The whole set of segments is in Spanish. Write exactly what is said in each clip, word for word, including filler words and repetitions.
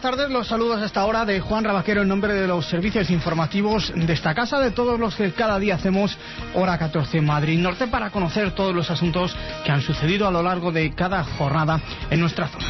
tardes, los saludos a esta hora de Juan Rabaquero en nombre de los servicios informativos de esta casa, de todos los que cada día hacemos Hora catorce Madrid Norte, para conocer todos los asuntos que han sucedido a lo largo de cada jornada en nuestra zona.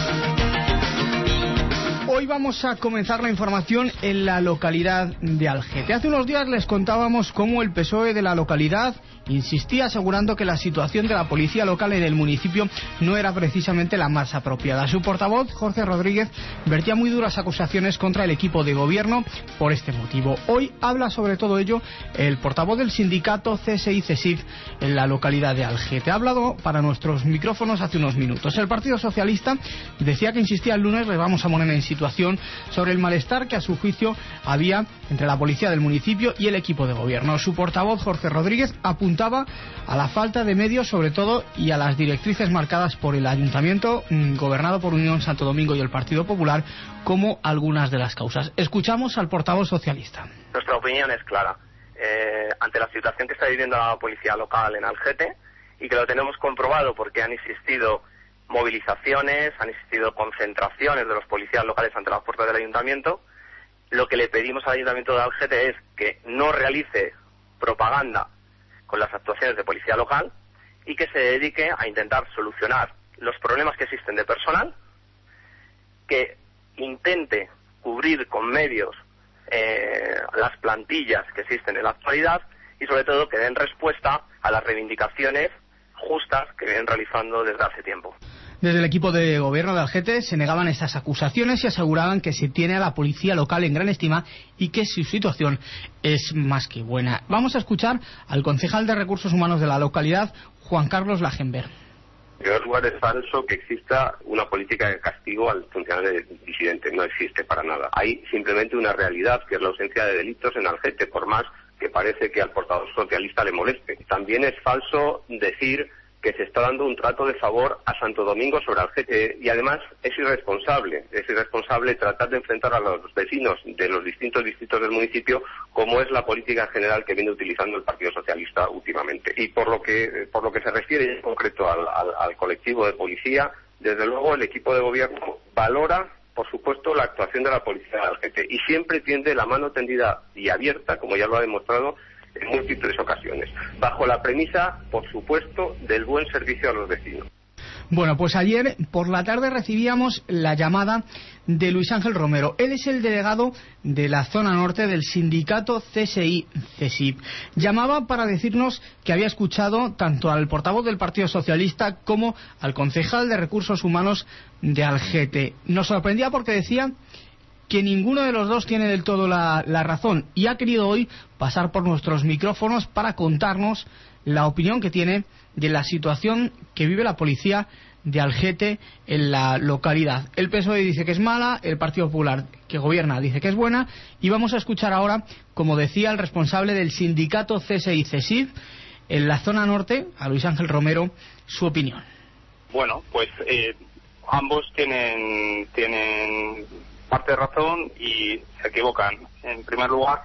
Hoy vamos a comenzar la información en la localidad de Algete. Hace unos días les contábamos cómo el P S O E de la localidad insistía asegurando que la situación de la policía local en el municipio no era precisamente la más apropiada. Su portavoz, Jorge Rodríguez, vertía muy duras acusaciones contra el equipo de gobierno por este motivo. Hoy habla sobre todo ello el portavoz del sindicato C S I C S I F en la localidad de Algete. Ha hablado para nuestros micrófonos hace unos minutos. El Partido Socialista decía que insistía el lunes, le vamos a poner en situación sobre el malestar que a su juicio había entre la policía del municipio y el equipo de gobierno. Su portavoz, Jorge Rodríguez, apuntaba a la falta de medios, sobre todo, y a las directrices marcadas por el ayuntamiento mmm, gobernado por Unión Santo Domingo y el Partido Popular como algunas de las causas. Escuchamos al portavoz socialista. Nuestra opinión es clara. Eh, ante la situación que está viviendo la policía local en Algete, y que lo tenemos comprobado porque han existido movilizaciones, han existido concentraciones de los policías locales ante las puertas del ayuntamiento, lo que le pedimos al ayuntamiento de Algete es que no realice propaganda con las actuaciones de policía local y que se dedique a intentar solucionar los problemas que existen de personal, que intente cubrir con medios eh, las plantillas que existen en la actualidad y sobre todo que den respuesta a las reivindicaciones justas que vienen realizando desde hace tiempo. Desde el equipo de gobierno de Algete se negaban estas acusaciones y aseguraban que se tiene a la policía local en gran estima y que su situación es más que buena. Vamos a escuchar al concejal de Recursos Humanos de la localidad, Juan Carlos Lagenberg. En primer lugar, es falso que exista una política de castigo al funcionario disidente. No existe para nada. Hay simplemente una realidad, que es la ausencia de delitos en Algete, por más que parece que al portavoz socialista le moleste. También es falso decir que se está dando un trato de favor a Santo Domingo sobre Algete, y además es irresponsable, es irresponsable tratar de enfrentar a los vecinos de los distintos distritos del municipio, como es la política general que viene utilizando el Partido Socialista últimamente. Y por lo que por lo que se refiere en concreto al, al, al colectivo de policía, desde luego el equipo de gobierno valora, por supuesto, la actuación de la policía de Algete y siempre tiende la mano tendida y abierta, como ya lo ha demostrado en múltiples ocasiones, bajo la premisa, por supuesto, del buen servicio a los vecinos. Bueno, pues ayer por la tarde recibíamos la llamada de Luis Ángel Romero. Él es el delegado de la zona norte del sindicato C S I C S I F. Llamaba para decirnos que había escuchado tanto al portavoz del Partido Socialista como al concejal de Recursos Humanos de Algete. Nos sorprendía porque decía que ninguno de los dos tiene del todo la, la razón, y ha querido hoy pasar por nuestros micrófonos para contarnos la opinión que tiene de la situación que vive la policía de Algete en la localidad. El P S O E dice que es mala, el Partido Popular que gobierna dice que es buena, y vamos a escuchar ahora, como decía el responsable del sindicato C S I C S I F en la zona norte, a Luis Ángel Romero, su opinión. Bueno, pues eh, ambos tienen tienen parte de razón y se equivocan. En primer lugar,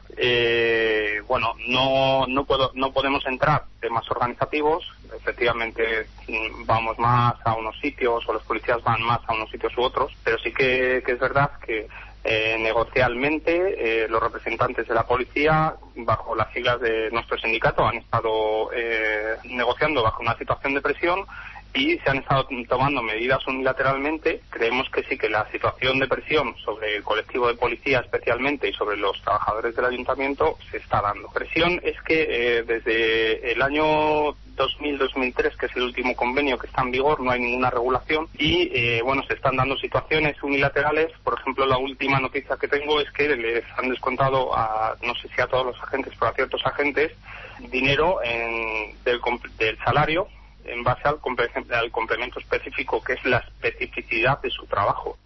eh, bueno, no no puedo no podemos entrar temas organizativos. Efectivamente, vamos más a unos sitios, o los policías van más a unos sitios u otros, pero sí que, que es verdad que eh, negocialmente eh, los representantes de la policía, bajo las siglas de nuestro sindicato, han estado eh, negociando bajo una situación de presión y se han estado tomando medidas unilateralmente. Creemos que sí, que la situación de presión sobre el colectivo de policía especialmente y sobre los trabajadores del ayuntamiento se está dando. Presión es que eh, desde el año dos mil dos mil tres, que es el último convenio que está en vigor, no hay ninguna regulación y eh, bueno, se están dando situaciones unilaterales. Por ejemplo, la última noticia que tengo es que les han descontado a, no sé si a todos los agentes, pero a ciertos agentes, dinero en, del, del salario en base al, al complemento específico, que es la especificidad de su trabajo.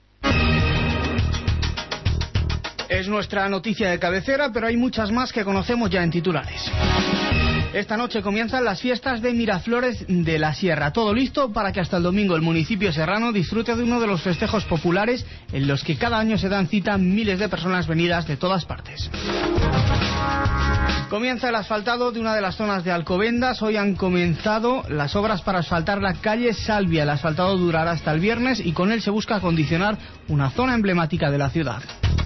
Es nuestra noticia de cabecera, pero hay muchas más que conocemos ya en titulares. Esta noche comienzan las fiestas de Miraflores de la Sierra. Todo listo para que hasta el domingo el municipio serrano disfrute de uno de los festejos populares en los que cada año se dan cita miles de personas venidas de todas partes. Comienza el asfaltado de una de las zonas de Alcobendas. Hoy han comenzado las obras para asfaltar la calle Salvia. El asfaltado durará hasta el viernes y con él se busca acondicionar una zona emblemática de la ciudad.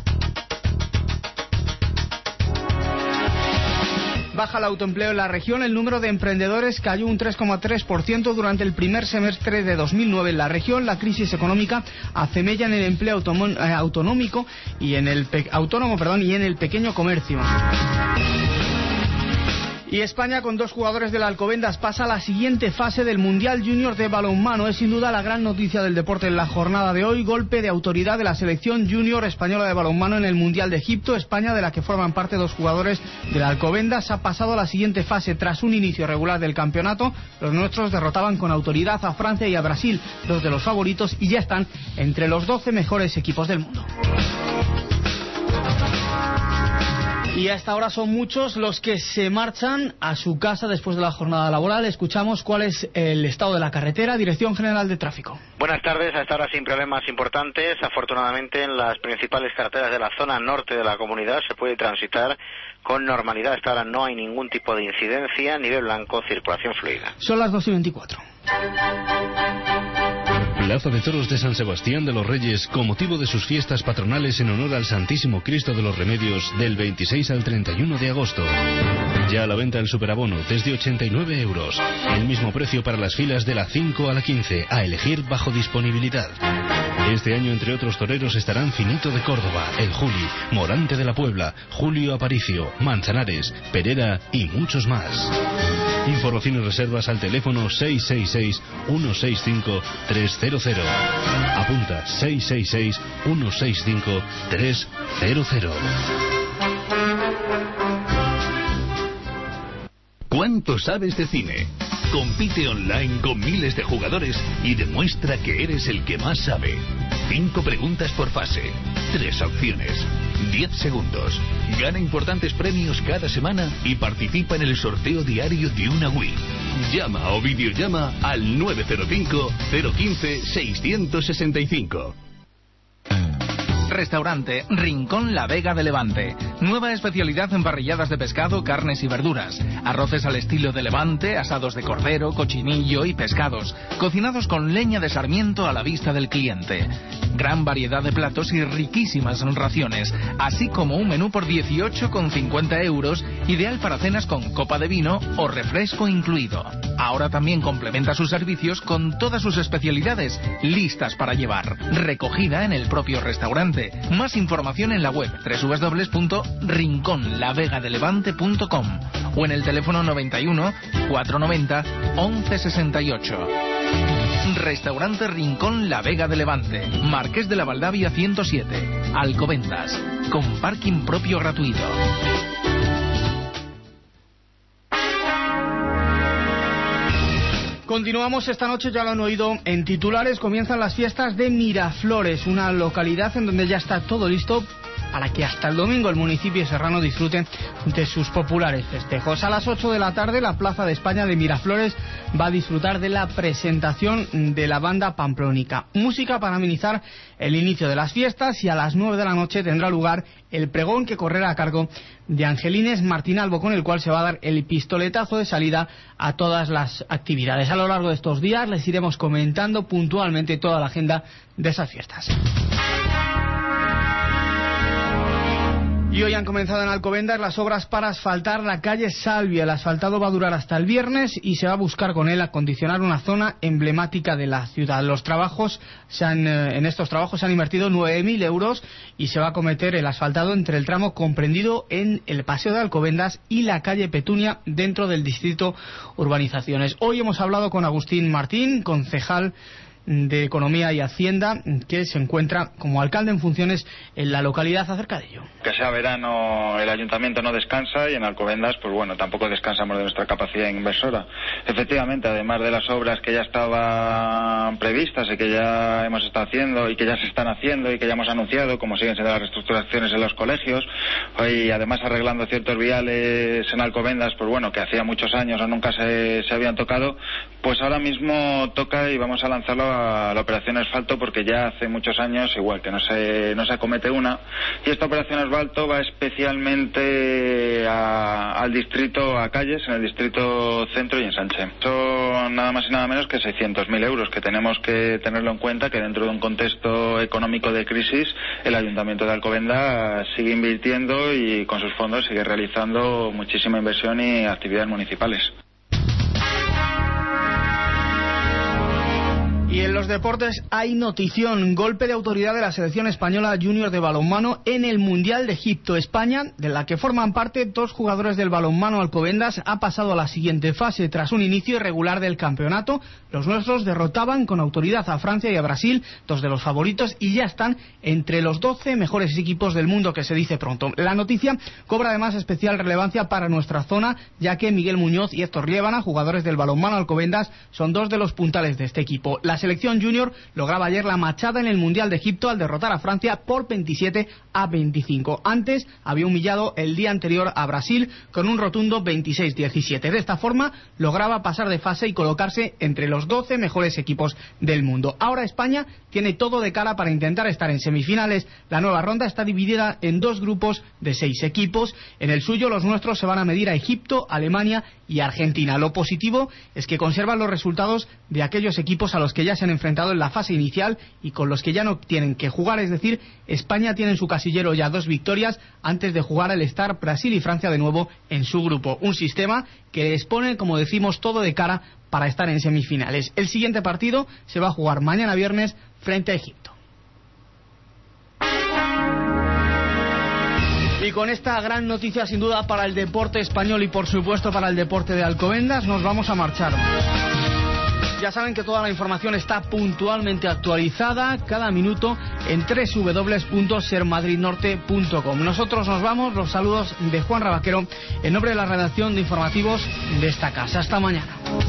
Baja el autoempleo en la región. El número de emprendedores cayó un tres coma tres por ciento durante el primer semestre de dos mil nueve en la región. La crisis económica acemella en el empleo automón, eh, autonómico y en el pe- autónomo, perdón, y en el pequeño comercio. Y España, con dos jugadores del Alcobendas, pasa a la siguiente fase del Mundial Junior de balonmano. Es sin duda la gran noticia del deporte en la jornada de hoy. Golpe de autoridad de la selección junior española de balonmano en el Mundial de Egipto. España, de la que forman parte dos jugadores del Alcobendas, ha pasado a la siguiente fase. Tras un inicio regular del campeonato, los nuestros derrotaban con autoridad a Francia y a Brasil, dos de los favoritos, y ya están entre los doce mejores equipos del mundo. Y hasta ahora son muchos los que se marchan a su casa después de la jornada laboral. Escuchamos cuál es el estado de la carretera. Dirección General de Tráfico. Buenas tardes, hasta ahora sin problemas importantes. Afortunadamente en las principales carreteras de la zona norte de la comunidad se puede transitar con normalidad. Hasta ahora no hay ningún tipo de incidencia. Nivel blanco, circulación fluida. Son las dos y veinticuatro. Plaza de Toros de San Sebastián de los Reyes, con motivo de sus fiestas patronales en honor al Santísimo Cristo de los Remedios, del veintiséis al treinta y uno de agosto. Ya a la venta el superabono desde ochenta y nueve euros. El mismo precio para las filas de la cinco a la quince, a elegir bajo disponibilidad. Este año, entre otros toreros, estarán Finito de Córdoba, El Juli, Morante de la Puebla, Julio Aparicio, Manzanares, Perera y muchos más. Información y reservas al teléfono seis seis seis, uno seis cinco, tres cero cero. Apunta seis seis seis, uno seis cinco, tres cero cero. ¿Cuánto sabes de cine? Compite online con miles de jugadores y demuestra que eres el que más sabe. Cinco preguntas por fase. Tres opciones. Diez segundos. Gana importantes premios cada semana y participa en el sorteo diario de una Wii. Llama o videollama al nueve cero cinco, cero uno cinco, seis seis cinco. Restaurante Rincón La Vega de Levante. Nueva especialidad en parrilladas de pescado, carnes y verduras. Arroces al estilo de Levante, asados de cordero, cochinillo y pescados. Cocinados con leña de sarmiento a la vista del cliente. Gran variedad de platos y riquísimas raciones. Así como un menú por dieciocho con cincuenta euros, ideal para cenas con copa de vino o refresco incluido. Ahora también complementa sus servicios con todas sus especialidades listas para llevar. Recogida en el propio restaurante. Más información en la web doble u doble u doble u punto rincón la vega de levante punto com o en el teléfono noventa y uno, cuatrocientos noventa, once sesenta y ocho. Restaurante Rincón La Vega de Levante, Marqués de la Valdavia ciento siete, Alcobendas, con parking propio gratuito. Continuamos esta noche, ya lo han oído en titulares, comienzan las fiestas de Miraflores, una localidad en donde ya está todo listo para que hasta el domingo el municipio serrano disfrute de sus populares festejos. A las ocho de la tarde, la Plaza de España de Miraflores va a disfrutar de la presentación de la banda pamplónica. Música para amenizar el inicio de las fiestas, y a las nueve de la noche tendrá lugar el pregón, que correrá a cargo de Angelines Martín Albo, con el cual se va a dar el pistoletazo de salida a todas las actividades. A lo largo de estos días les iremos comentando puntualmente toda la agenda de esas fiestas. Y hoy han comenzado en Alcobendas las obras para asfaltar la calle Salvia. El asfaltado va a durar hasta el viernes y se va a buscar con él acondicionar una zona emblemática de la ciudad. Los trabajos se han, en estos trabajos se han invertido nueve mil euros y se va a acometer el asfaltado entre el tramo comprendido en el Paseo de Alcobendas y la calle Petunia, dentro del distrito Urbanizaciones. Hoy hemos hablado con Agustín Martín, concejal de Economía y Hacienda, que se encuentra como alcalde en funciones en la localidad. Acerca de ello. Que sea verano, el ayuntamiento no descansa y en Alcobendas, pues bueno, tampoco descansamos de nuestra capacidad inversora. Efectivamente, además de las obras que ya estaban previstas y que ya hemos estado haciendo y que ya se están haciendo y que ya hemos anunciado, como siguen siendo las reestructuraciones en los colegios, y además arreglando ciertos viales en Alcobendas, pues bueno, que hacía muchos años o nunca se, se habían tocado, pues ahora mismo toca y vamos a lanzarlo a la operación asfalto, porque ya hace muchos años igual que no se, no se acomete una, y esta operación asfalto va especialmente a, al distrito, a calles, en el distrito centro y en Sánchez. Son nada más y nada menos que seiscientos mil euros, que tenemos que tenerlo en cuenta, que dentro de un contexto económico de crisis el Ayuntamiento de Alcobendas sigue invirtiendo y con sus fondos sigue realizando muchísima inversión y actividades municipales. Y en los deportes hay notición, golpe de autoridad de la selección española junior de balonmano en el Mundial de Egipto. España, de la que forman parte dos jugadores del balonmano Alcobendas, ha pasado a la siguiente fase. Tras un inicio irregular del campeonato, los nuestros derrotaban con autoridad a Francia y a Brasil, dos de los favoritos, y ya están entre los doce mejores equipos del mundo, que se dice pronto. La noticia cobra además especial relevancia para nuestra zona, ya que Miguel Muñoz y Héctor Liébana, jugadores del balonmano Alcobendas, son dos de los puntales de este equipo. La selección junior lograba ayer la machada en el Mundial de Egipto al derrotar a Francia por veintisiete a veinticinco. Antes había humillado el día anterior a Brasil con un rotundo veintiséis diecisiete. De esta forma lograba pasar de fase y colocarse entre los doce mejores equipos del mundo. Ahora España tiene todo de cara para intentar estar en semifinales. La nueva ronda está dividida en dos grupos de seis equipos. En el suyo los nuestros se van a medir a Egipto, Alemania y Argentina. Lo positivo es que conservan los resultados de aquellos equipos a los que ya se han enfrentado en la fase inicial y con los que ya no tienen que jugar, es decir, España tiene en su casillero ya dos victorias antes de jugar al estar Brasil y Francia de nuevo en su grupo. Un sistema que les pone, como decimos, todo de cara para estar en semifinales. El siguiente partido se va a jugar mañana viernes frente a Egipto. Y con esta gran noticia, sin duda, para el deporte español y por supuesto para el deporte de Alcobendas, nos vamos a marchar. Ya saben que toda la información está puntualmente actualizada cada minuto en doble u doble u doble u punto ser madrid norte punto com. Nosotros nos vamos, los saludos de Juan Rabaquero en nombre de la redacción de informativos de esta casa. Hasta mañana.